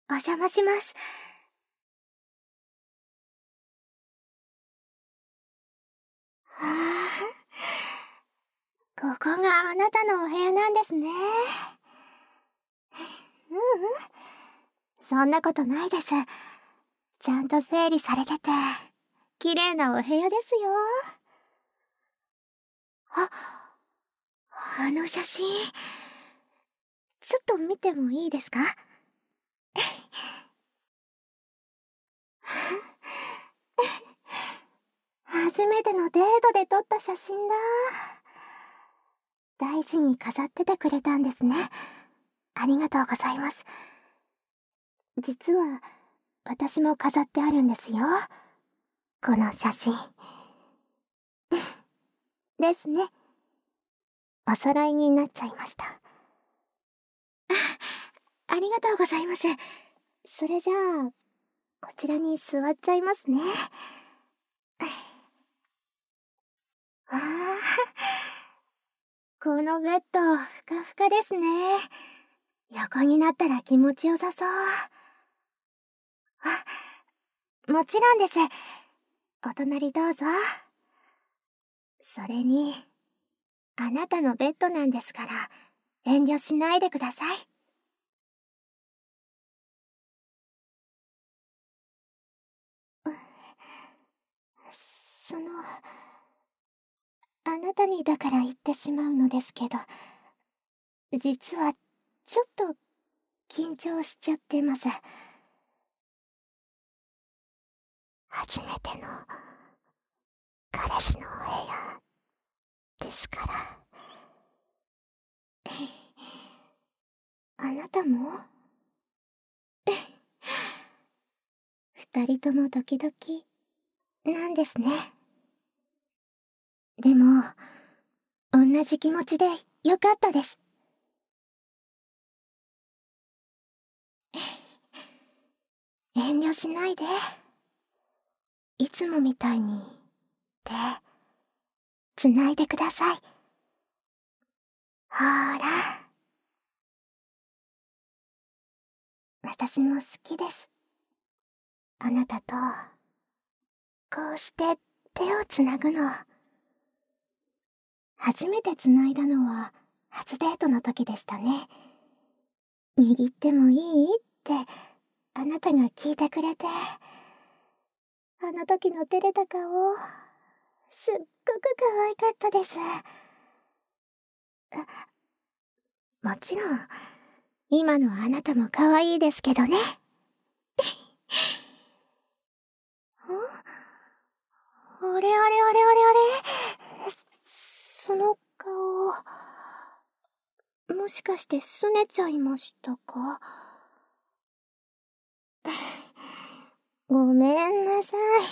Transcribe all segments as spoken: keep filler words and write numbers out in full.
お邪魔します。はあ、ここがあなたのお部屋なんですね。ううん。そんなことないです。ちゃんと整理されてて、綺麗なお部屋ですよ。あ、あの写真、ちょっと見てもいいですか？初めてのデートで撮った写真だ。大事に飾っててくれたんですね。ありがとうございます。実は、私も飾ってあるんですよ。この写真。ですね。お揃いになっちゃいました。あ、ありがとうございます。それじゃあ、こちらに座っちゃいますね。ああ、このベッド、ふかふかですね。横になったら気持ちよさそう。あ、もちろんです。お隣どうぞ。それに、あなたのベッドなんですから、遠慮しないでください。その、あなたにだから言ってしまうのですけど、実は、ちょっと、緊張しちゃってます。初めての、彼氏のお部屋、ですから。あなたも二人ともドキドキ、なんですね。でも、同じ気持ちでよかったです。遠慮しないで。いつもみたいに、手、つないでください。ほーら。私も好きです。あなたと、こうして手をつなぐの。初めてつないだのは、初デートの時でしたね。握ってもいいって、あなたが聞いてくれて。あの時の照れた顔、すっごく可愛かったです。もちろん、今のあなたも可愛いですけどね。あれあれあれあれあれ、その顔、もしかして拗ねちゃいましたか？ごめんなさい。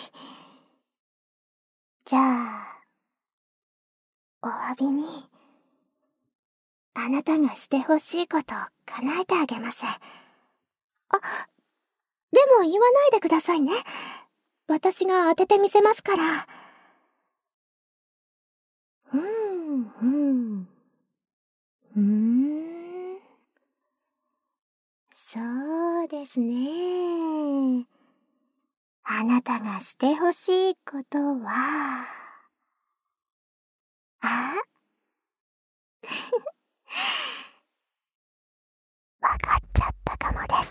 じゃあ、お詫びに、あなたがしてほしいことを叶えてあげます。あ、でも言わないでくださいね。私が当ててみせますから。うーん、うーん。うーん。そうですね。あなたがしてほしいことは、あわかっちゃったかもです。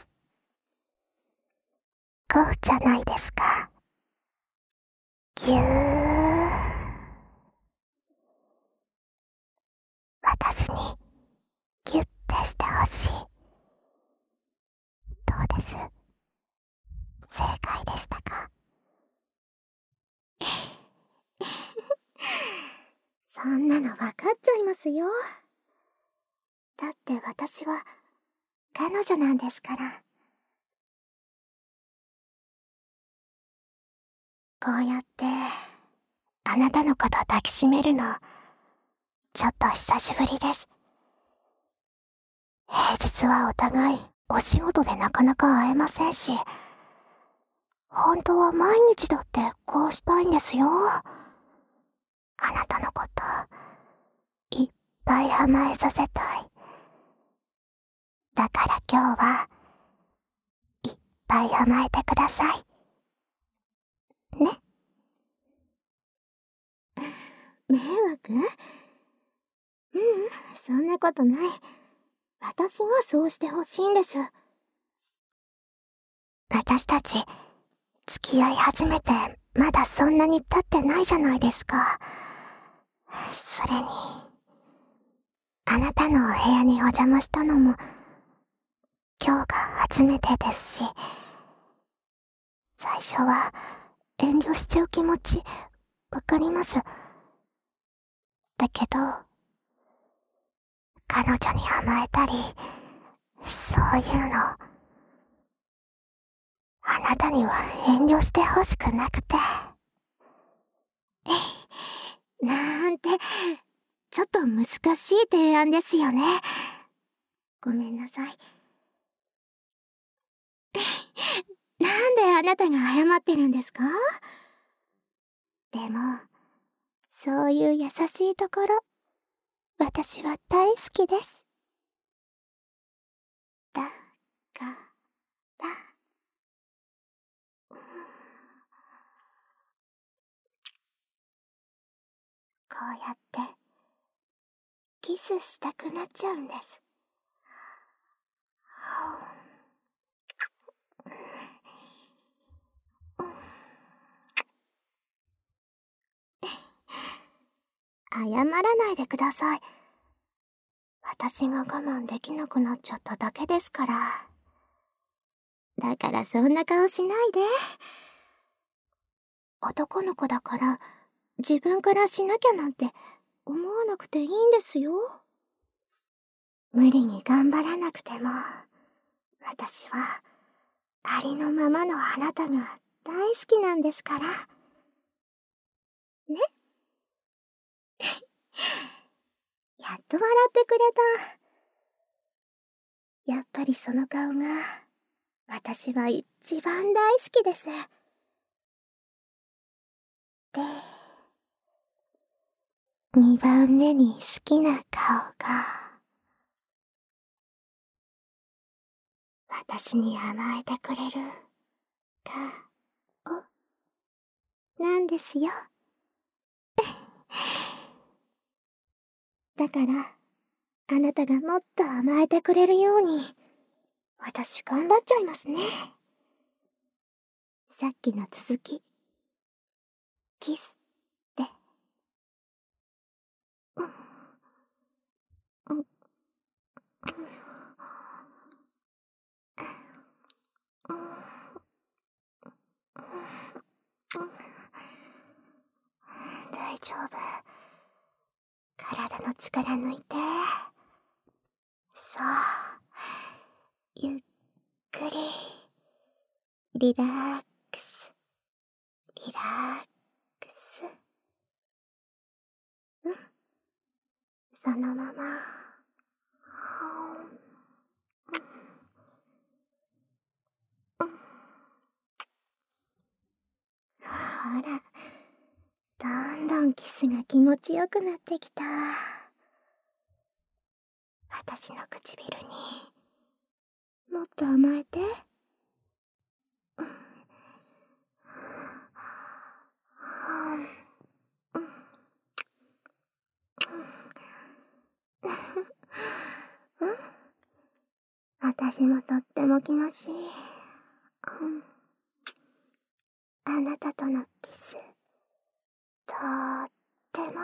こうじゃないですか。ぎゅー。私に、ぎゅってしてほしい。どうです？正解でしたか？そんなのわかっちゃいますよ。だって私は、彼女なんですから。こうやって、あなたのこと抱きしめるの、ちょっと久しぶりです。平日はお互い、お仕事でなかなか会えませんし、本当は毎日だってこうしたいんですよ。あなたのこと、いっぱい甘えさせたい。だから今日は、 ぱい甘えてください。ね。迷惑？ううん、そんなことない。私がそうしてほしいんです。私たち、付き合い始めてまだそんなに経ってないじゃないですか。それに、あなたのお部屋にお邪魔したのも、今日が初めてですし、最初は遠慮しちゃう気持ち、わかります。だけど、彼女に甘えたり、そういうの、あなたには遠慮してほしくなくて。なんて、ちょっと難しい提案ですよね。ごめんなさい。なんであなたが謝ってるんですか？でも、そういう優しいところ、私は大好きです。だから、こうやってキスしたくなっちゃうんです。謝らないでください。私が我慢できなくなっちゃっただけですから。だからそんな顔しないで。男の子だから自分からしなきゃなんて思わなくていいんですよ。無理に頑張らなくても、私はありのままのあなたが大好きなんですから。ね。やっと笑ってくれた。やっぱりその顔が私は一番大好きです。で、二番目に好きな顔が、私に甘えてくれる顔なんですよ。だから、あなたがもっと甘えてくれるように、私頑張っちゃいますね。さっきの続き、キスで。うん、うん、うん、うん、大丈夫。体の力抜いて。そう。ゆっくり。リラックス。リラックス。うん。そのまま。ほら。どんどんキスが気持ちよくなってきた。私の唇にもっと甘えて。私もとっても気持ちいい。あなたとのキス、とーっても。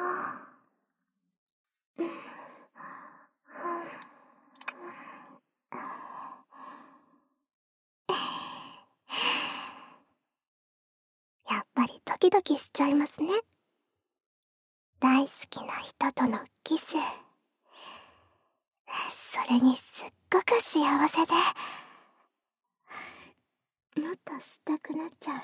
やっぱりドキドキしちゃいますね。大好きな人とのキス。それにすっごく幸せで、もっとしたくなっちゃう。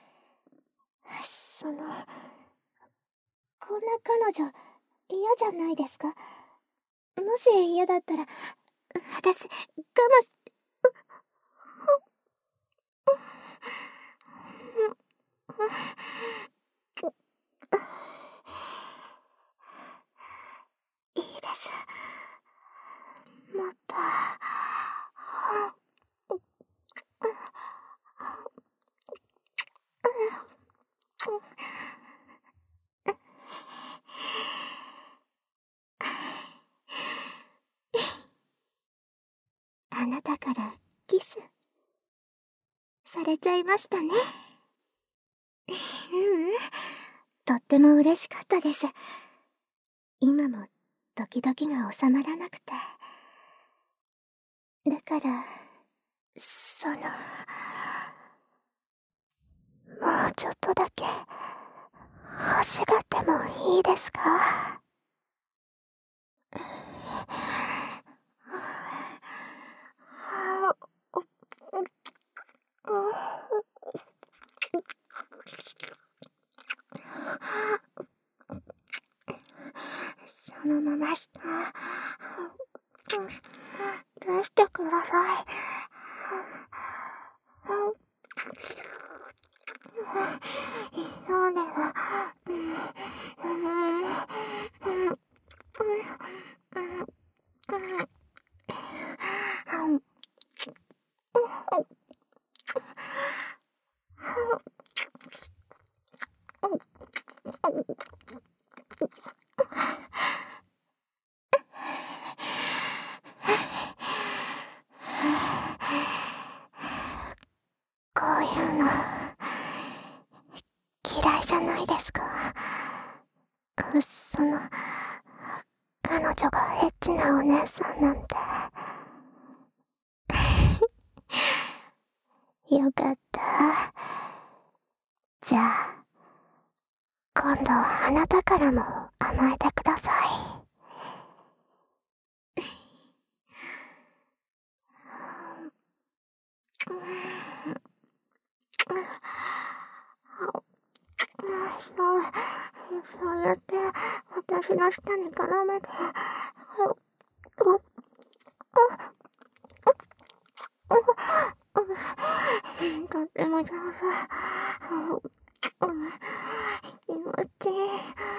その、こんな彼女嫌じゃないですか？もし嫌だったら、私、我慢し、いいです。もっと、 れちゃいましたね。ううん、とっても嬉しかったです。今もドキドキが収まらなくて。だから、その、もうちょっとだけ、欲しがってもいいですか？そのまました。出してください。そうです。こういうの嫌いじゃないですか？その、彼女がエッチなお姉さんなんて。よかった。じゃあ、今度はあなたからも甘えてください。そう、そうやって私の舌に絡めて、とっても上手。気持ちいい。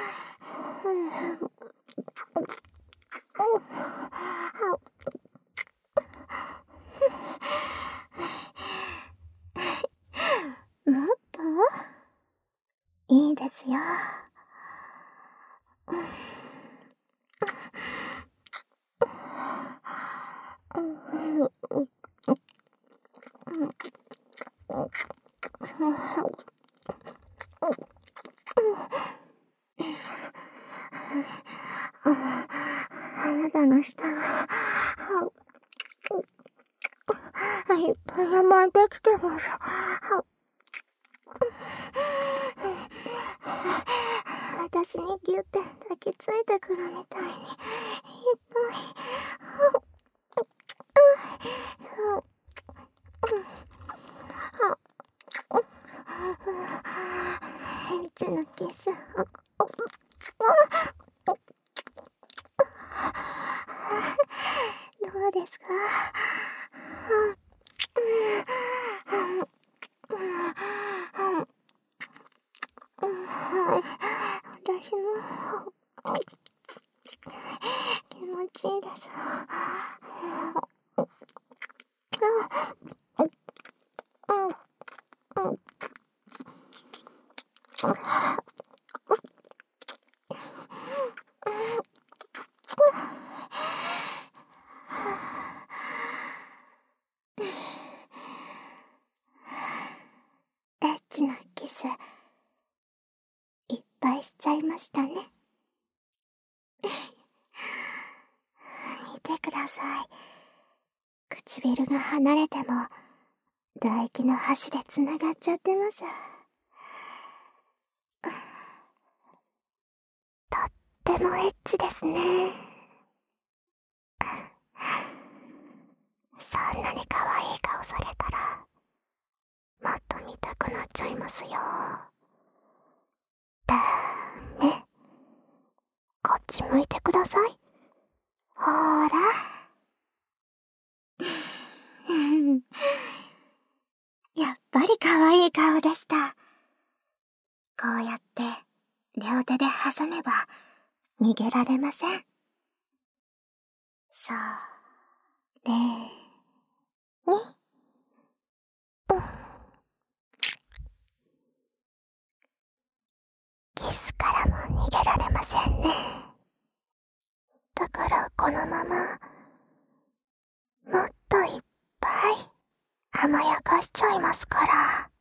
もっといいですよ。あなたの舌がいっぱい甘えてきてます。私にギュって抱きついてくるみたいにいっぱい。エッチなキス。どうですか？はい、私も気持ちいいです。エッチなキスいっぱいしちゃいましたね。見てください。唇が離れても唾液の端でつながっちゃってます。とってもエッチですね。そんなに可愛い顔されたらもっと見たくなっちゃいますよ。だーめ、こっち向いてください。ほーら。やっぱり可愛い顔でした。こうやって両手で挟めば逃げられません。それに、うん、キスからも逃げられませんね。だからこのままもっといっぱい甘やかしちゃいますから。